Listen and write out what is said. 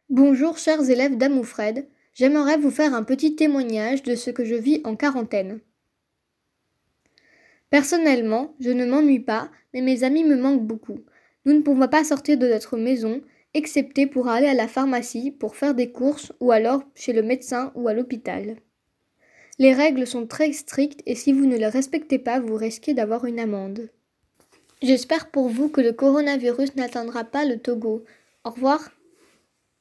Bonjour chers élèves d'Amoufred, j'aimerais vous faire un petit témoignage de ce que je vis en quarantaine. Personnellement, je ne m'ennuie pas, mais mes amis me manquent beaucoup. Nous ne pouvons pas sortir de notre maison, excepté pour aller à la pharmacie, pour faire des courses ou alors chez le médecin ou à l'hôpital. Les règles sont très strictes et si vous ne les respectez pas, vous risquez d'avoir une amende. J'espère pour vous que le coronavirus n'atteindra pas le Togo. Au revoir.